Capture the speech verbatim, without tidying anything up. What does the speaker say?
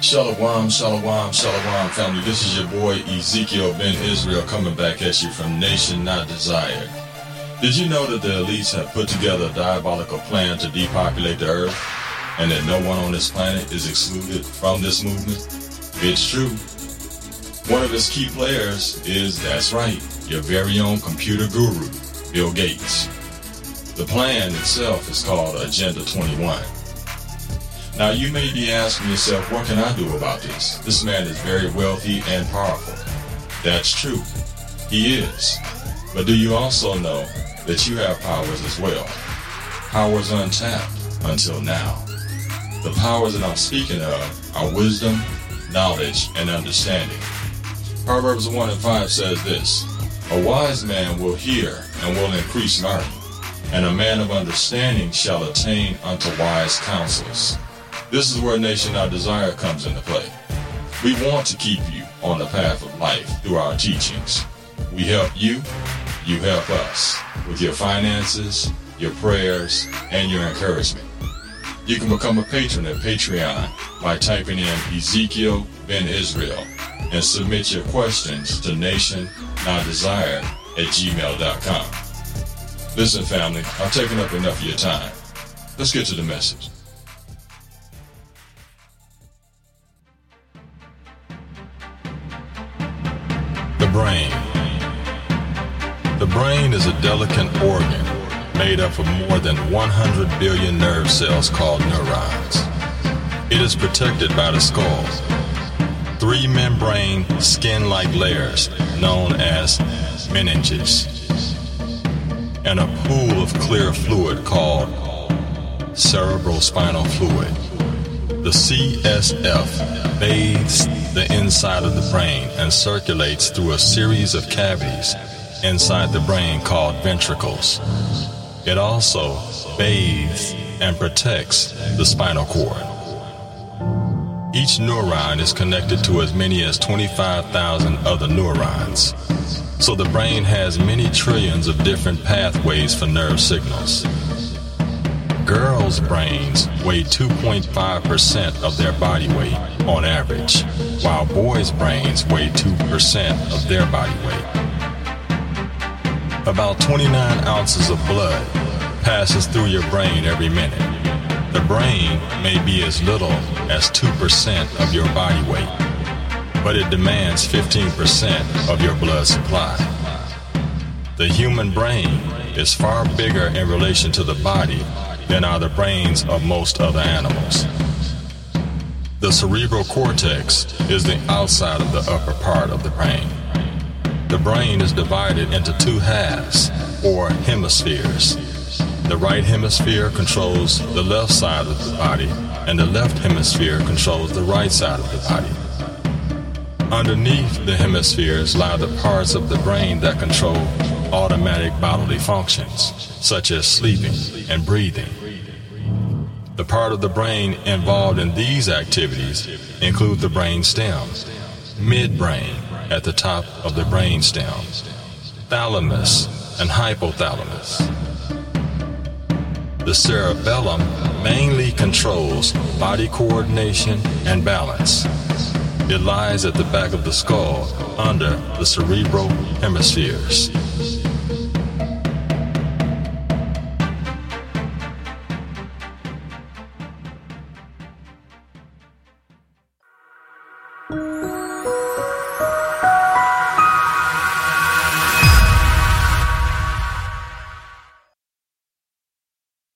Shalom, shalom, shalom, family. This is your boy Ezekiel Ben Israel coming back at you from Nation Not Desired. Did you know that the elites have put together a diabolical plan to depopulate the earth, and that no one on this planet is excluded from this movement? It's true. One of its key players is, that's right, your very own computer guru, Bill Gates. The plan itself is called Agenda twenty-one. Now you may be asking yourself, what can I do about this? This man is very wealthy and powerful. That's true. He is. But do you also know that you have powers as well? Powers untapped until now. The powers that I'm speaking of are wisdom, knowledge, and understanding. Proverbs one and five says this: a wise man will hear and will increase learning, and a man of understanding shall attain unto wise counsels. This is where Nation Our Desire comes into play. We want to keep you on the path of life through our teachings. We help you, you help us with your finances, your prayers, and your encouragement. You can become a patron at Patreon by typing in Ezekiel Ben Israel and submit your questions to nation not desired at gmail dot com. Listen, family, I've taken up enough of your time. Let's get to the message. The brain. The brain is a delicate organ made up of more than one hundred billion nerve cells called neurons. It is protected by the skull, three membrane skin-like layers known as meninges, and a pool of clear fluid called cerebrospinal fluid. The C S F bathes the inside of the brain and circulates through a series of cavities inside the brain called ventricles. It also bathes and protects the spinal cord. Each neuron is connected to as many as twenty-five thousand other neurons. So the brain has many trillions of different pathways for nerve signals. Girls' brains weigh two point five percent of their body weight on average, while boys' brains weigh two percent of their body weight. About twenty-nine ounces of blood passes through your brain every minute. The brain may be as little as two percent of your body weight, but it demands fifteen percent of your blood supply. The human brain is far bigger in relation to the body than are the brains of most other animals. The cerebral cortex is the outside of the upper part of the brain. The brain is divided into two halves, or hemispheres. The right hemisphere controls the left side of the body, and the left hemisphere controls the right side of the body. Underneath the hemispheres lie the parts of the brain that control automatic bodily functions, such as sleeping and breathing. The part of the brain involved in these activities include the brain stem, midbrain at the top of the brain stem, thalamus and hypothalamus. The cerebellum mainly controls body coordination and balance. It lies at the back of the skull under the cerebral hemispheres.